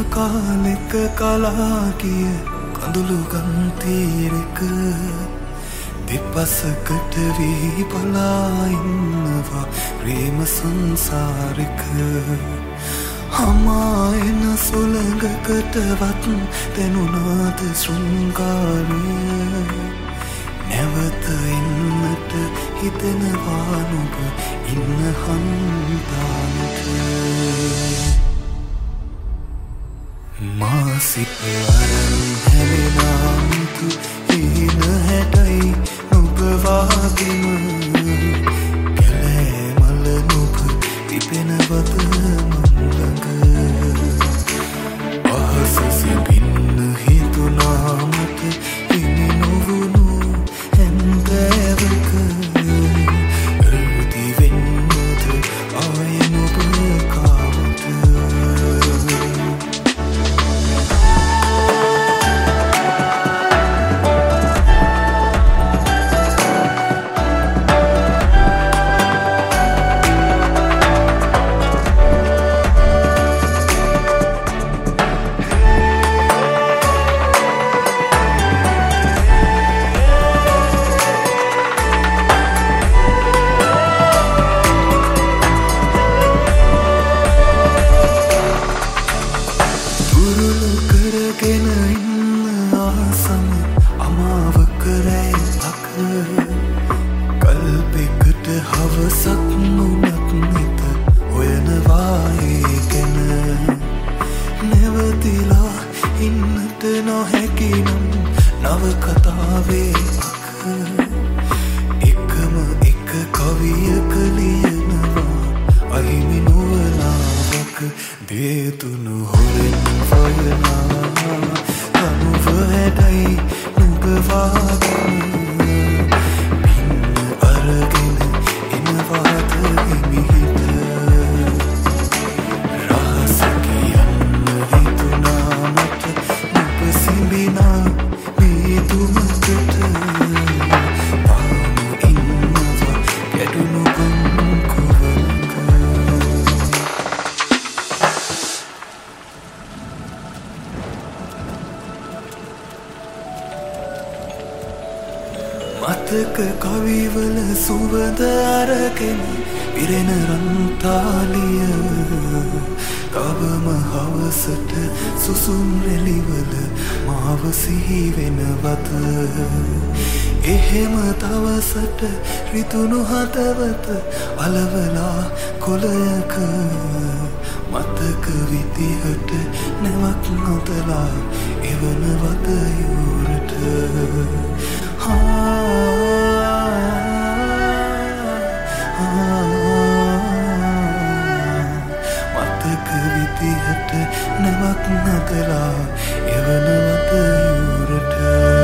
කාලෙක කලා ගිය කඳුළු ගන්තීරක දෙපසකට වී පලා ඉන්නවා ප්‍රේම සංසාරික හමා එන සුළඟකටවත් දැනුණාද ශෘංගාරය නැවත එන්නට හිතෙනවා නුඹ ඉන්න හන්තානට මා සිත අරන් හැලෙනා මුතු හීන හැටයි නුඹ වාගෙම කැලෑ මල නුඹ පිපෙනවද මං ළඟ අහස සිඹින්න හිතුනා මට හිමි නොවුණු හැන්දෑවක අරුදි වෙන්නද ආය නුඹ කාමට හවසක් නුනත් නිත හොයනවා ඒ ගැන නැවතිලා ඉන්නට නොහැකි නම් නවකතාවේ අක එකම එක කවියක ලියනවා අහිමි නොවලාවක දේතුණු හොරෙන් වයනා තනුව හැඩයි නුඹ වාගෙන මතක කවිවල සුවඳ අරගෙන පිරෙන රන්තාලිය තවම හවසට සුසුම් රැලිවල මාව සිහි වෙනවත එහෙම තවසට රිතුණු හදවත අලවලා කොළයක මතක විදිහට නැවක් නොතලා එවන වත යුරට මතක විදිහට නැවක් නතලා එවන වත යුරට